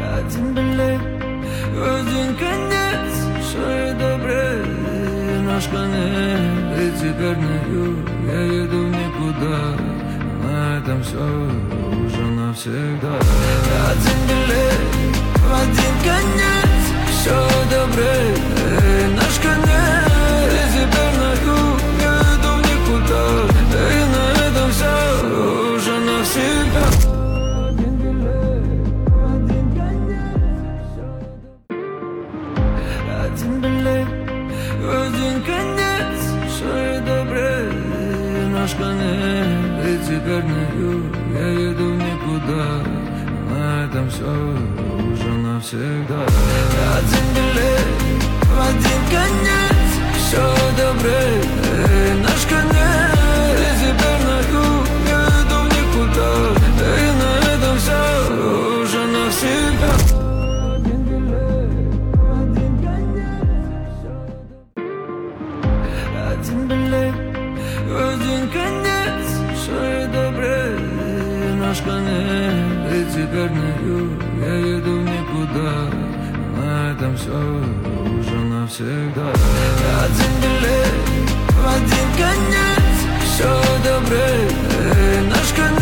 Один билет в один конец, что и добрый наш конец. И теперь на юг я еду в никуда, на этом все уже навсегда. Один билет в один конец, все добрый наш конец. И теперь на юг я еду в никуда, и на этом все уже навсегда. Один билет в один конец, что и добрый наш конец. И теперь на юг я еду в никуда, на этом все уже навсегда. Один билет в один конец, все добрый наш конец. И теперь на юг я еду в никуда, и на этом все уже навсегда. Один билет в один конец, что и добрый наш конец. И теперь на юг я еду в никуда, на этом все уже навсегда. Один билет в один конец, все добрый наш конец.